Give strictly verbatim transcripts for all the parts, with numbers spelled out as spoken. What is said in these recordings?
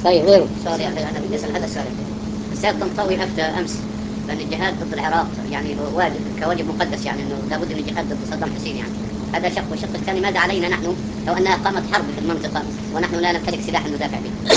طيب غيره. سؤال يا أخي، أنا بدي أسأل هذا السؤال. السيد طنطاوي أفتى أمس بأن الجهاد ضد العراق يعني واجب كواجب مقدس، يعني أنه لابد من الجهاد ضد صدام حسين. يعني هذا شق. والشق الثاني، ماذا علينا نحن لو أنها قامت حرب في المنطقة ونحن لا نمتلك سلاحا ندافع به؟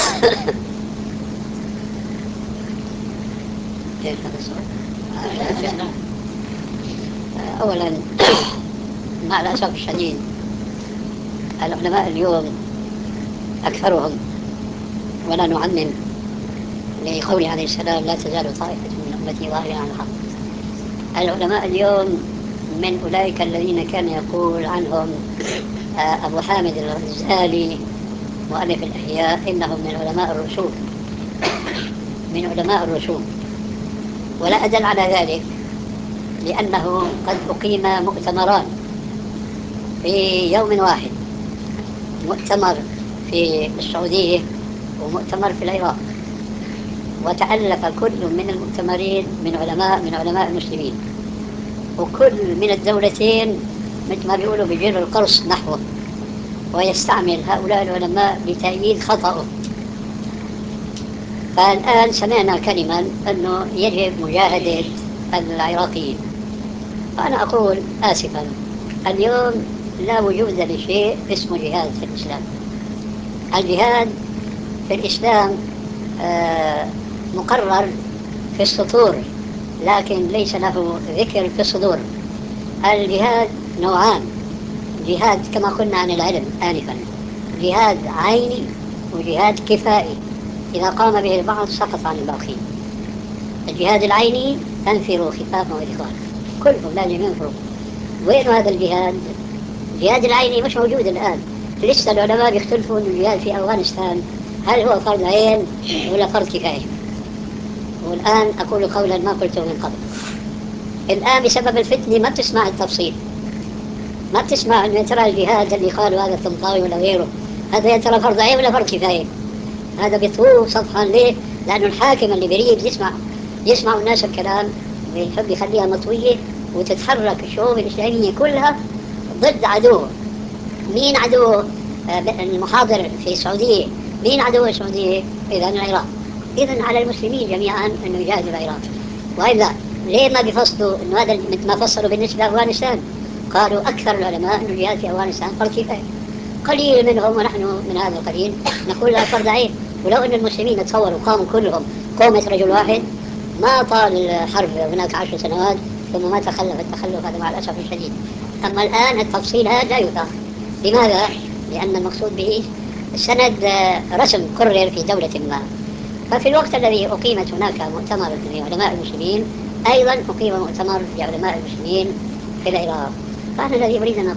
كيف هذا السؤال؟ آه، أولا مع الأسف الشديد العلماء اليوم أكثرهم، ولا نعمم، لقوله عليه السلام لا تزال طائفة من أمتي ظاهرين على الحق. العلماء اليوم من أولئك الذين كان يقول عنهم أبو حامد الغزالي مؤلف الإحياء إنهم من علماء الرسوم، من علماء الرسوم. ولا أدل على ذلك لأنه قد أقيم مؤتمران في يوم واحد، مؤتمر في السعودية ومؤتمر في العراق، وتألف كل من المؤتمرين من علماء من علماء المسلمين، وكل من الدولتين مثل ما بيقولوا بيجير القرص نحوه، ويستعمل هؤلاء العلماء لتأييد خطأه. فالآن سمعنا كلمة أنه يجب مجاهدة العراقيين. فأنا أقول آسفا، اليوم لا وجود لشيء اسمه جهاد في الإسلام. الجهاد في الإسلام آه مقرر في السطور، لكن ليس له ذكر في الصدور. الجهاد نوعان: جهاد كما قلنا عن العلم آنفا، جهاد عيني وجهاد كفائي، إذا قام به البعض سقط عن الباقين. الجهاد العيني تنفروا خفافا وإثقالا، كلهم لازم ينفروا. وين هذا الجهاد؟ الجهاد العيني مش موجود الآن. لسه العلماء بيختلفوا أن الجهاد في أفغانستان هل هو فرض عين ولا فرض كفاية. والآن أقول قولا ما قلته من قبل، الآن بسبب الفتنة ما بتسمع التفصيل، ما بتسمع أنه ترى الجهاد اللي قالوا هذا الطنطاوي ولا غيره هذا يا ترى فرض عين ولا فرض كفاية. هذا بيطوف صفحا. ليه؟ لأنه الحاكم اللي بيريد يسمع يسمع الناس الكلام بيحب يخليها مطوية وتتحرك الشعوب الإسلامية كلها ضد عدوه. مين عدوه؟ المحاضر في السعودية مين عدو السعودية؟ إذا العراق. إذا على المسلمين جميعا أنه يجاهدوا العراق. وإلا ليه ما بيفصلوا إنه هذا مثل ما فصلوا بالنسبة لأفغانستان؟ قالوا أكثر العلماء أن الجهاد في أفغانستان فرض كفاية، قليل منهم ونحن من هذا القليل نقول لا فرض عين. ولو أن المسلمين تصوروا قاموا كلهم قومة رجل واحد ما طال الحرب هناك عشر سنوات ثم ما تخلف التخلف هذا مع الأسف الشديد. أما الآن التفصيل هذا لا يطاق. لماذا؟ لأن المقصود به سند رسم قرر في دولة ما. ففي الوقت الذي أقيمت هناك مؤتمر لعلماء المسلمين أيضا أقيم مؤتمر لعلماء المسلمين في العراق. فأنا الذي أريد أن